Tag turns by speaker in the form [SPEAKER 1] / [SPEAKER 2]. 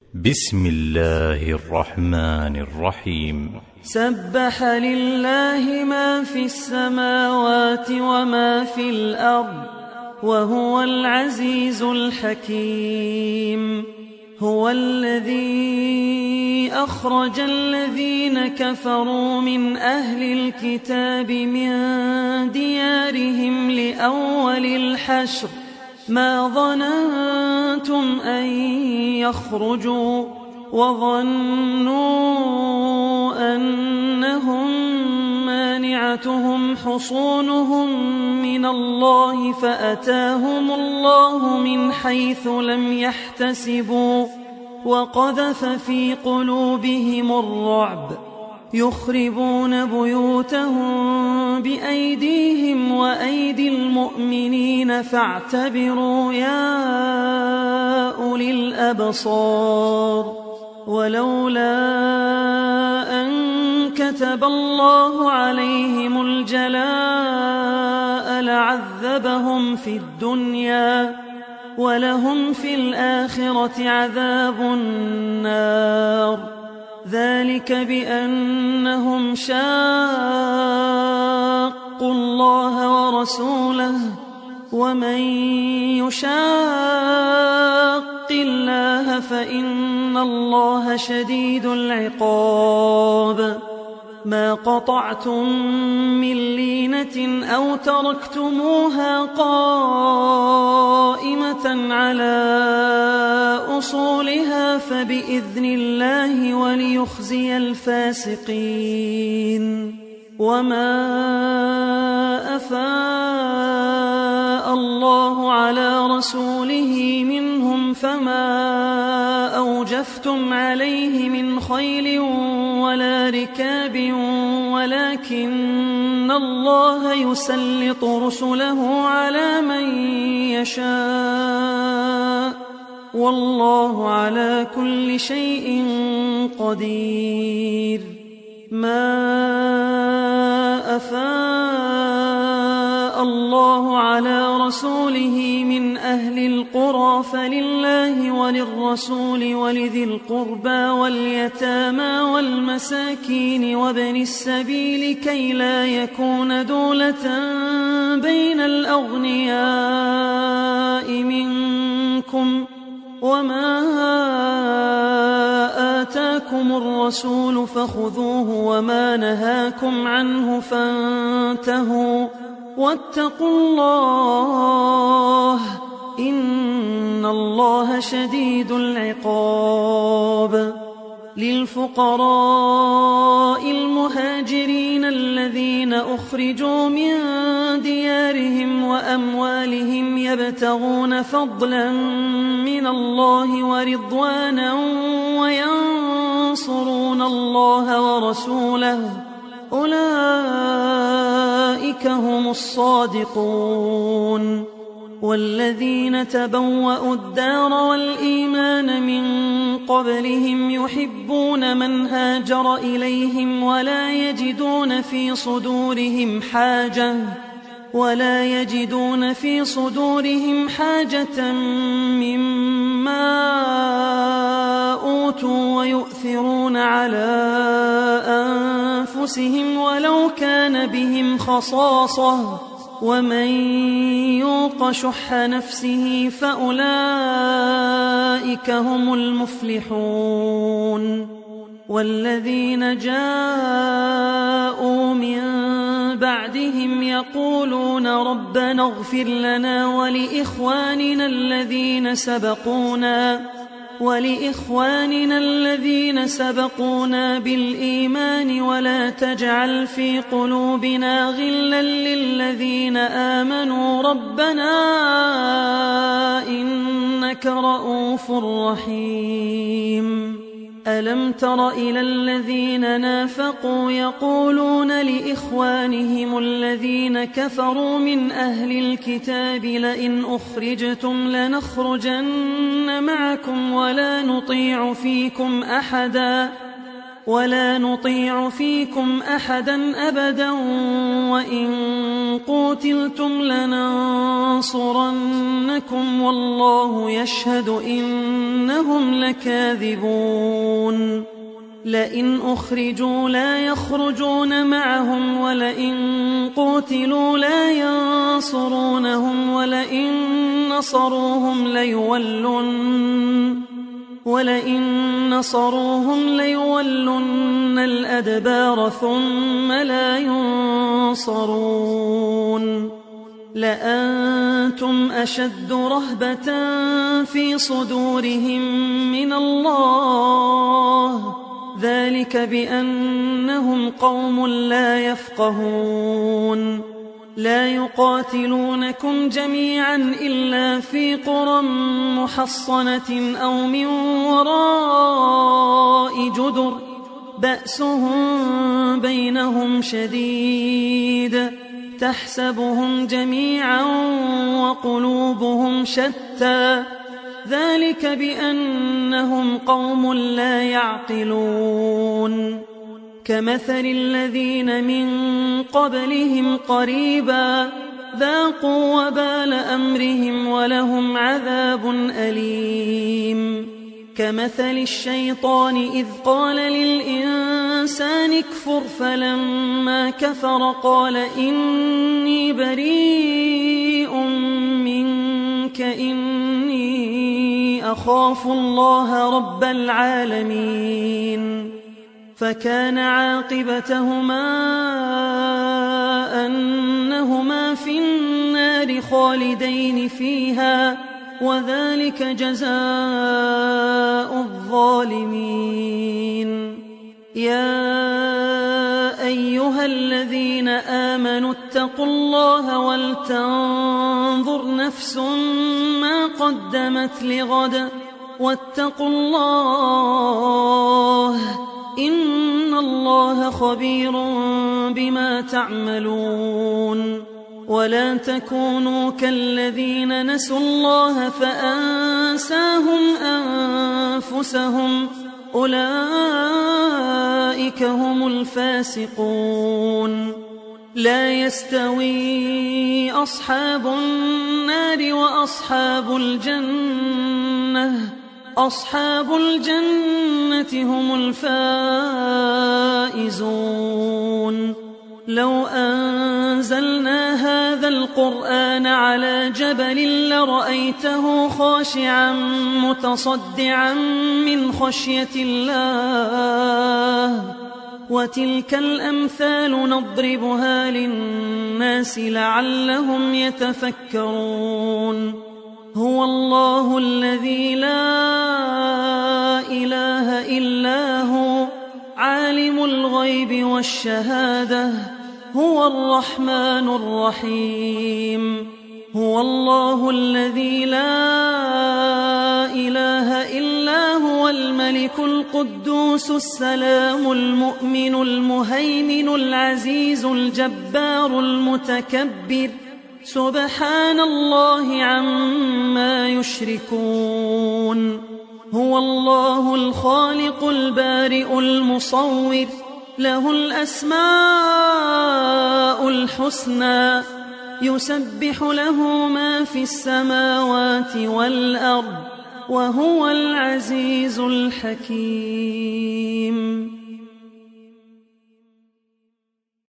[SPEAKER 1] بسم الله الرحمن الرحيم.
[SPEAKER 2] سبح لله ما في السماوات وما في الأرض وهو العزيز الحكيم. هو الذي أخرج الذين كفروا من أهل الكتاب من ديارهم لأول الحشر ما ظننتم أن يخرجوا وظنوا أنهم مانعتهم حصونهم من الله فأتاهم الله من حيث لم يحتسبوا وقذف في قلوبهم الرعب يخربون بيوتهم بأيديهم وأيدي المؤمنين فاعتبروا يا أولي الأبصار. ولولا أن كتب الله عليهم الجلاء لعذبهم في الدنيا ولهم في الآخرة عذاب النار. ذلك بأنهم شاقوا الله ورسوله ومن يشاق الله فإن الله شديد العقاب. ما قطعتم من لينة أو تركتموها قائمة على أصولها فبإذن الله وليخزي الفاسقين. وما أفاء الله على رسوله منهم فما أوجفتم عليه من خيل ولا ركاب ولكن الله يسلط رسله على من يشاء والله على كل شيء قدير. ما أفاء الله على رسوله من أهل القرى فلله وللرسول ولذي القربى واليتامى والمساكين وابن السبيل كي لا يكون دولة بين الأغنياء منكم. وما آتاكم الرسول فخذوه وما نهاكم عنه فانتهوا واتقوا الله إن الله شديد العقاب. للفقراء المهاجرين الذين أخرجوا من ديارهم وأموالهم يبتغون فضلا من الله ورضوانا وينصرون الله ورسوله أولئك هم الصادقون. والذين تبوأوا الدار والإيمان من قبلهم يحبون من هاجر إليهم ولا يجدون في صدورهم حاجة مما أوتوا ويؤثرون على أنفسهم ولو كان بهم خصاصة ومن يوق شح نفسه فأولئك هم المفلحون. والذين جاءوا من بعدهم يقولون ربنا اغفر لنا ولإخواننا الذين سبقونا بالإيمان ولا تجعل في قلوبنا غلا للذين آمنوا ربنا إنك رؤوف رحيم. ألم تر إلى الذين نافقوا يقولون لإخوانهم الذين كفروا من أهل الكتاب لئن أخرجتم لنخرجن معكم ولا نطيع فيكم أحدا ولا نطيع فيكم أحدا أبدا وإن قوتلتم لننصرنكم والله يشهد إنهم لكاذبون لئن أخرجوا لا يخرجون معهم ولئن قوتلوا لا ينصرونهم ولئن نصروهم ليولن الأدبار ثم لا ينصرون لأنتم أشد رهبة في صدورهم من الله ذلك بأنهم قوم لا يفقهون لا يقاتلونكم جميعا إلا في قرى محصنة أو من وراء جدر بأسهم بينهم شديد تحسبهم جميعا وقلوبهم شتى ذلك بأنهم قوم لا يعقلون كمثل الذين من قبلهم قريبا ذاقوا وبال أمرهم ولهم عذاب أليم كمثل الشيطان إذ قال للإنسان اكفر فلما كفر قال إني بريء منك إني أخاف الله رب العالمين فكان عاقبتهما أنهما في النار خالدين فيها وذلك جزاء الظالمين يا أيها الذين آمنوا اتقوا الله ولتنظر نفس ما قدمت لغد واتقوا الله إن الله خبير بما تعملون ولا تكونوا كالذين نسوا الله فأنساهم أنفسهم أولئك هم الفاسقون لا يستوي أصحاب النار وأصحاب الجنة أصحاب الجنة هم الفائزون لو أنزلنا هذا القرآن على جبل لرأيته خاشعا متصدعا من خشية الله وتلك الأمثال نضربها للناس لعلهم يتفكرون هو الله الذي لا إله إلا هو عالم الغيب والشهادة هو الرحمن الرحيم هو الله الذي لا إله إلا هو الملك القدوس السلام المؤمن المهيمن العزيز الجبار المتكبر سبحان الله عما يشركون هو الله الخالق البارئ المصور له الأسماء الحسنى يسبح له ما في السماوات والأرض وهو العزيز الحكيم